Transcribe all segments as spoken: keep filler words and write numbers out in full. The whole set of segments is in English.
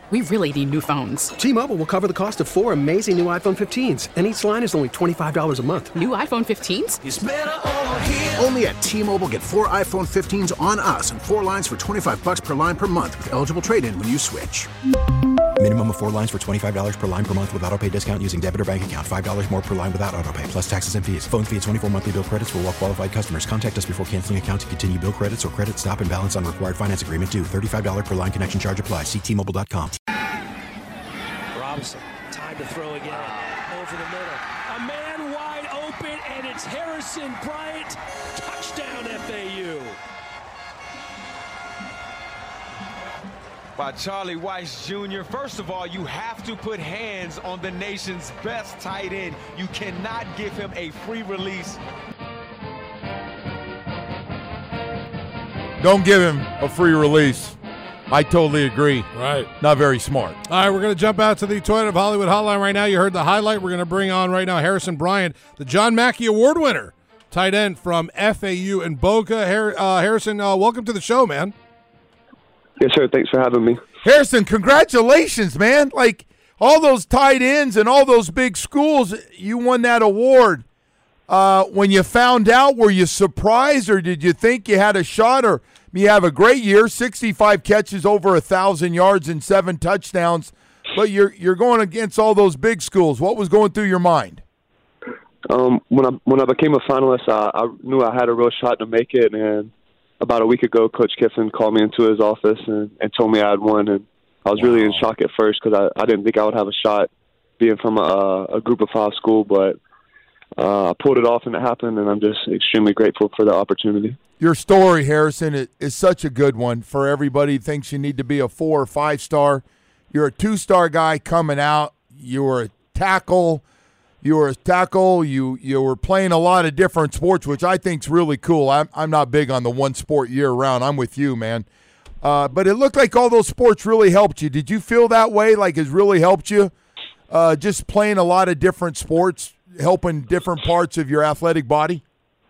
We really need new phones. T-Mobile will cover the cost of four amazing new iPhone fifteens, and each line is only twenty-five dollars a month. New iPhone fifteens? It's better over here. Only at T-Mobile, get four iPhone fifteens on us and four lines for twenty-five dollars per line per month with eligible trade-in when you switch. Minimum of four lines for twenty-five dollars per line per month with autopay discount using debit or bank account. five dollars more per line without autopay, plus taxes and fees. Phone fee at twenty-four monthly bill credits for well-qualified customers. Contact us before canceling account to continue bill credits or credit stop and balance on required finance agreement due. thirty-five dollars per line connection charge applies. See T Mobile dot com. Robinson, time to throw again. Over the middle. A man wide open, and it's Harrison Bryant. Touchdown, F A U. By Charlie Weiss Junior First of all, you have to put hands on the nation's best tight end. You cannot give him a free release. Don't give him a free release. I totally agree. Right. Not very smart. All right, we're going to jump out to the Toyota of Hollywood hotline right now. You heard the highlight. We're going to bring on right now Harrison Bryant, the John Mackey Award winner, tight end from F A U in Boca. Har- uh, Harrison, uh, welcome to the show, man. Yes, sir. Thanks for having me. Harrison, congratulations, man. Like, all those tight ends and all those big schools, you won that award. Uh, when you found out, were you surprised, or did you think you had a shot? Or you have a great year, sixty-five catches, over one thousand yards, and seven touchdowns, but you're you're going against all those big schools. What was going through your mind? Um, when I when I became a finalist, I, I knew I had a real shot to make it, and about a week ago, Coach Kiffin called me into his office and, and told me I had won, and I was wow. really in shock at first because I, I didn't think I would have a shot being from a, a group of five school, but uh, I pulled it off and it happened, and I'm just extremely grateful for the opportunity. Your story, Harrison, is, is such a good one for everybody who thinks you need to be a four or five star. You're a two-star guy coming out. You were a tackle. You were a tackle. You you were playing a lot of different sports, which I think is really cool. I'm I'm not big on the one sport year round. I'm with you, man. Uh, but it looked like all those sports really helped you. Did you feel that way? Like it's really helped you? Uh, just playing a lot of different sports, helping different parts of your athletic body.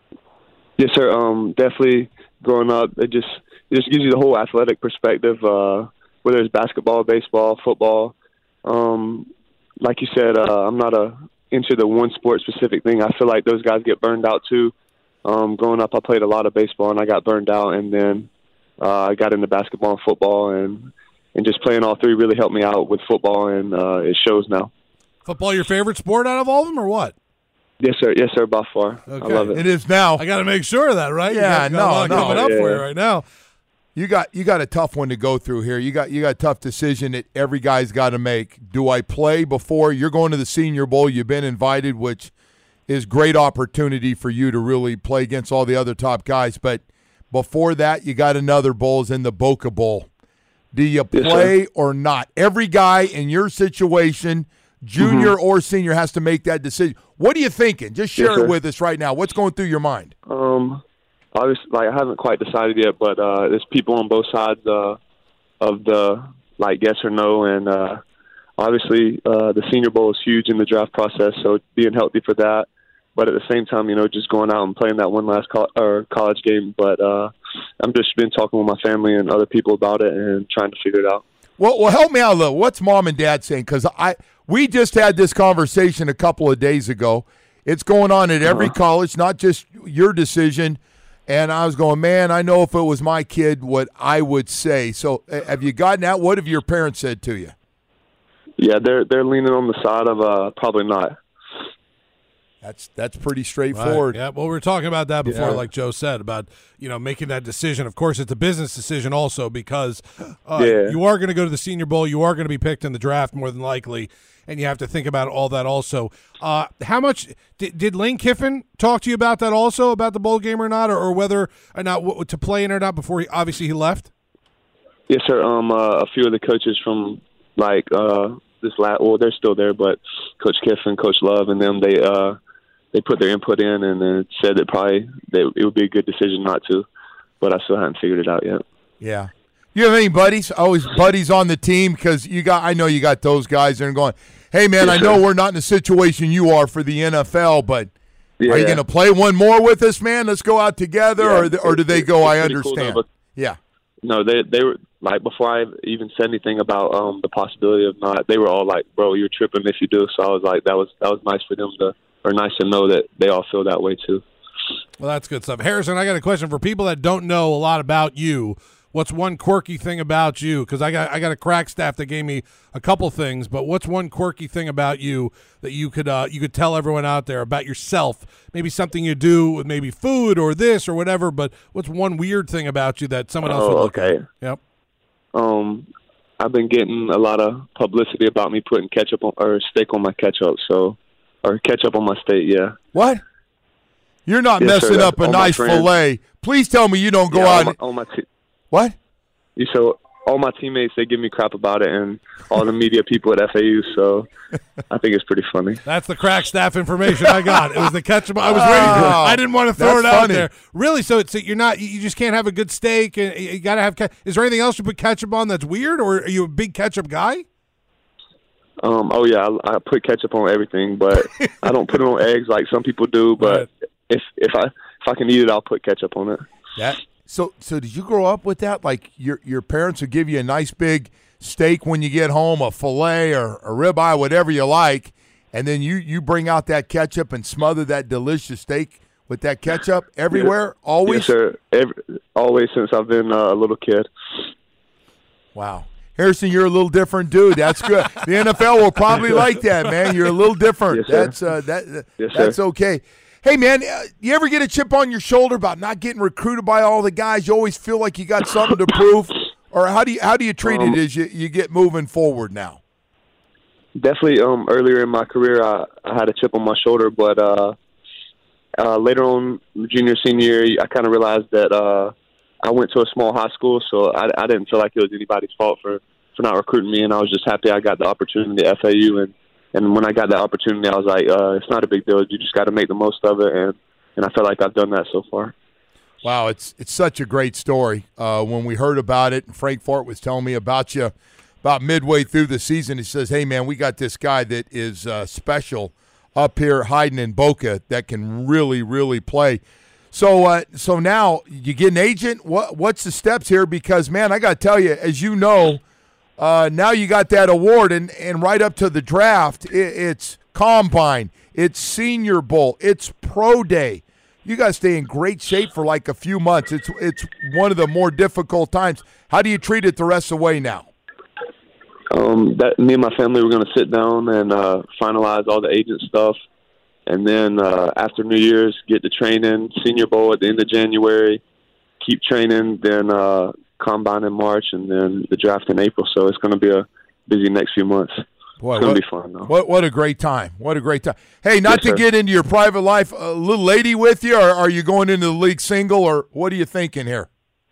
Yes, sir. Um, definitely. Growing up, it just it just gives you the whole athletic perspective. Uh, whether it's basketball, baseball, football. Um, like you said, uh, I'm not a into the one sport specific thing. I feel like those guys get burned out too. Um, growing up, I played a lot of baseball and I got burned out, and then uh, I got into basketball and football, and and just playing all three really helped me out with football, and uh, it shows now. Football your favorite sport out of all of them, or what? Yes, sir. Yes, sir. By far, okay. I love it. It is now. I got to make sure of that, right? Yeah, you got, no, got a lot no, coming up yeah. for you right now. You got you got a tough one to go through here. You got you got a tough decision that every guy's got to make. Do I play before you're going to the Senior Bowl? You've been invited, which is great opportunity for you to really play against all the other top guys. But before that, you got another bowl, is in the Boca Bowl. Do you play yes, or not? Every guy in your situation, junior mm-hmm. or senior, has to make that decision. What are you thinking? Just share yes, it with us right now. What's going through your mind? Um. Obviously, like I haven't quite decided yet, but uh, there's people on both sides uh, of the like yes or no, and uh, obviously uh, the Senior Bowl is huge in the draft process, so being healthy for that. But at the same time, you know, just going out and playing that one last co- or college game. But uh, I'm just been talking with my family and other people about it and trying to figure it out. Well, well, help me out a little. What's mom and dad saying? Because I we just had this conversation a couple of days ago. It's going on at every uh-huh. college, not just your decision. And I was going, man, I know if it was my kid, what I would say. So have you gotten out? What have your parents said to you? Yeah, they're they're leaning on the side of uh, probably not. That's that's pretty straightforward. Right. Yeah, well, we were talking about that before, yeah. like Joe said, about, you know, making that decision. Of course, it's a business decision also because uh, yeah. you are going to go to the Senior Bowl. You are going to be picked in the draft more than likely, and you have to think about all that also. Uh, how much did, did Lane Kiffin talk to you about that also, about the bowl game or not, or, or whether or not w- to play in or not before he obviously he left? Yes, sir. Um, uh, a few of the coaches from like uh, this last, well, they're still there, but Coach Kiffin, Coach Love, and them, they uh, they put their input in and then said that probably that it would be a good decision not to, but I still haven't figured it out yet. Yeah. You have any buddies? Always buddies on the team? Because you got, I know you got those guys that are going, hey, man, yes, I know sir. we're not in the situation you are for the N F L, but yeah, are you yeah. going to play one more with us, man? Let's go out together, yeah, or or do they go, I understand? Cool, yeah. No, they they were like before I even said anything about um, the possibility of not, they were all like, "Bro, you're tripping if you do." So I was like, that was that was nice for them to, or nice to know that they all feel that way too. Well, that's good stuff. Harrison, I got a question for people that don't know a lot about you. What's one quirky thing about you? Because I got I got a crack staff that gave me a couple things, but what's one quirky thing about you that you could uh, you could tell everyone out there about yourself? Maybe something you do with maybe food or this or whatever. But what's one weird thing about you that someone else oh, would look okay. at? Yep. Um, I've been getting a lot of publicity about me putting ketchup on, or steak on my ketchup. So, or ketchup on my steak. Yeah. What? You're not yes, messing sir, up a all nice fillet. Please tell me you don't go yeah, out. All my, all my te- what? You so all my teammates, they give me crap about it, and all the media people at F A U. So I think it's pretty funny. That's the crack staff information I got. It was the ketchup. I was waiting. For, I didn't want to throw it out funny. there. Really? So it's you're not. You just can't have a good steak, and you got to have. Ke- Is there anything else you put ketchup on that's weird, or are you a big ketchup guy? Um. Oh yeah, I, I put ketchup on everything, but I don't put it on eggs like some people do. But Right. if if I if I can eat it, I'll put ketchup on it. That so so did you grow up with that? Like your your parents would give you a nice big steak when you get home, a fillet or a ribeye, whatever you like, and then you you bring out that ketchup and smother that delicious steak with that ketchup everywhere, always. Yes, sir. Every, always since I've been uh, a little kid. Wow. Harrison, you're a little different dude. That's good. The N F L will probably like that, man. You're a little different. Yes, sir. That's uh, that. Yes, that's sir. okay. Hey, man, uh, you ever get a chip on your shoulder about not getting recruited by all the guys? You always feel like you got something to prove, or how do you how do you treat Um, it as you, you get moving forward now? Definitely. Um. Earlier in my career, I, I had a chip on my shoulder, but uh, uh, later on, junior senior year, I kind of realized that uh, I went to a small high school, so I, I didn't feel like it was anybody's fault for, for not recruiting me, and I was just happy I got the opportunity at F A U. And, and when I got the opportunity, I was like, uh, it's not a big deal. You just got to make the most of it, and, and I feel like I've done that so far. Wow, it's it's such a great story. Uh, when we heard about it, and Frank Fort was telling me about you about midway through the season, he says, hey, man, we got this guy that is uh, special up here hiding in Boca that can really, really play. So uh, so now you get an agent. What What's the steps here? Because, man, I got to tell you, as you know, uh, now you got that award, and, and right up to the draft, it, it's Combine, it's Senior Bowl, it's Pro Day. You got to stay in great shape for like a few months. It's it's one of the more difficult times. How do you treat it the rest of the way now? Um, that me and my family were going to sit down and uh, finalize all the agent stuff, and then uh, after New Year's, get to training, Senior Bowl at the end of January, keep training, then uh, Combine in March, and then the draft in April. So it's going to be a busy next few months. Boy, it's going what, to be fun, though. What what a great time! What a great time! Hey, not Yes, to sir. get into your private life, a little lady with you, or are you going into the league single, or what are you thinking here?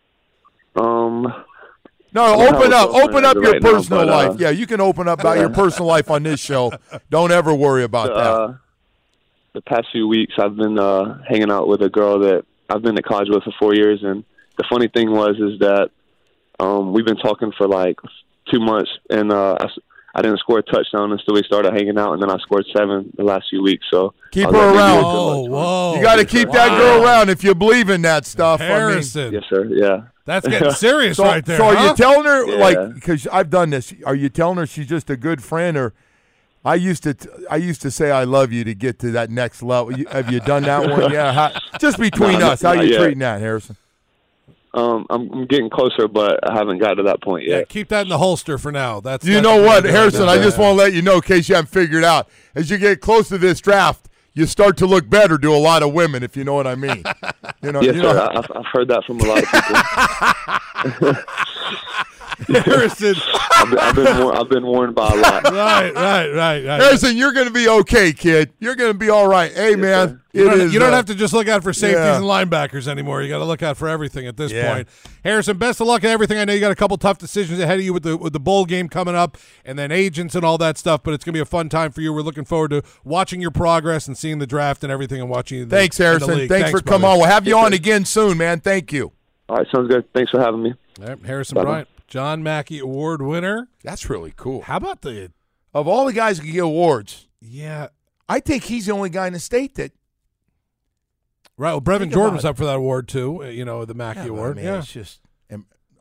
Um. No, I don't have open a up, girlfriend open up as of your right now, personal but, uh, life. Yeah, you can open up about your personal life on this show. Don't ever worry about that. Uh, the past few weeks, I've been uh, hanging out with a girl that I've been at college with for four years, and the funny thing was is that um, we've been talking for like two months, and uh, I, I didn't score a touchdown until we started hanging out, and then I scored seven the last few weeks. So Keep I was her like, maybe around. it's a Whoa, good whoa! You got to keep that girl around if you believe in that stuff. Harrison. I mean, Yes, sir. Yeah. That's getting serious so, right there. so are huh? you telling her Yeah. like because I've done this? Are you telling her she's just a good friend, or I used to t- I used to say I love you to get to that next level? You, have you done that one? Yeah. How, just between No, us, how not you yet. treating that, Harrison? Um, I'm, I'm getting closer, but I haven't got to that point Yeah, yet. keep that in the holster for now. That's You that's know what, good. Harrison? I just want to let you know, in case you haven't figured out, as you get close to this draft, you start to look better to a lot of women, if you know what I mean. You know, Yes, you sir. know, I've, I've heard that from a lot of people. Harrison. I've been, I've been, war- I've been warned by a lot. right, right, right, right. Harrison, you're going to be okay, kid. You're going to be all right. Hey, man, sir. You it don't, is, you don't uh, have to just look out for safeties yeah. and linebackers anymore. You got to look out for everything at this Yeah. point. Harrison, best of luck at everything. I know you got a couple tough decisions ahead of you with the with the bowl game coming up, and then agents and all that stuff. But it's gonna be a fun time for you. We're looking forward to watching your progress and seeing the draft and everything, and watching you. in the- Thanks, in the Harrison. league. Thanks, for brother. coming on. We'll have you Yes, on sir. again soon, man. Thank you. All right, sounds good. Thanks for having me. All right, Harrison Bye-bye. Bryant, John Mackey Award winner. That's really cool. How about the? Of all the guys who can get awards, Yeah, I think he's the only guy in the state that. right. Well, Brevin Think Jordan about was up for that award too. uh, You know, the Mackey Yeah, but, Award. man, yeah, it's just and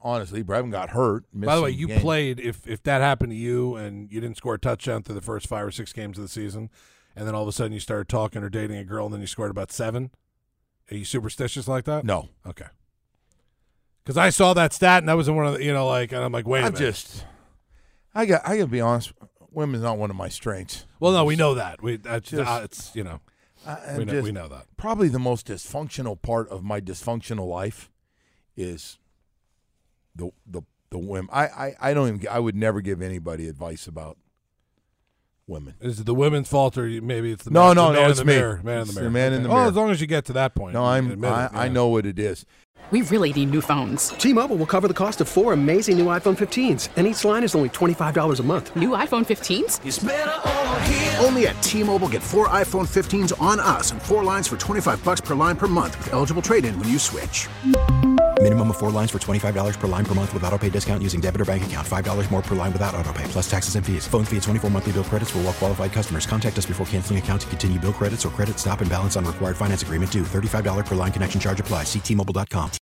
honestly. Brevin got hurt. By the way, missing you game. played, if if that happened to you and you didn't score a touchdown through the first five or six games of the season, and then all of a sudden you started talking or dating a girl and then you scored about seven, are you superstitious like that? No. Okay. Because I saw that stat and that was in one of the, you know, like, and I'm like, wait a I'm minute. just, I got, I got to be honest, women's not one of my strengths. Well, no, we know that. We, that's Just- uh, it's, you know, I, we know, just- we know that. Probably the most dysfunctional part of my dysfunctional life is the the the women. I, I, I don't even. I would never give anybody advice about women. Is it the women's fault or you- maybe it's the No, man, no, the no, man it's in the me. mirror? Man in It's the the mirror. man in Okay. the Oh, mirror. as long as you get to that point. No, you I'm. admit I, it, I yeah. know what it is. We really need new phones. T-Mobile will cover the cost of four amazing new iPhone fifteens, and each line is only twenty-five dollars a month. New iPhone fifteens? Only at T-Mobile, get four iPhone fifteens on us and four lines for twenty-five bucks per line per month with eligible trade-in when you switch. Minimum of four lines for twenty-five dollars per line per month with auto pay discount using debit or bank account. five dollars more per line without auto pay, plus taxes and fees. Phone fee at twenty-four monthly bill credits for well-qualified customers. Contact us before canceling account to continue bill credits or credit stop and balance on required finance agreement due. thirty-five dollars per line connection charge applies. See T Mobile dot com.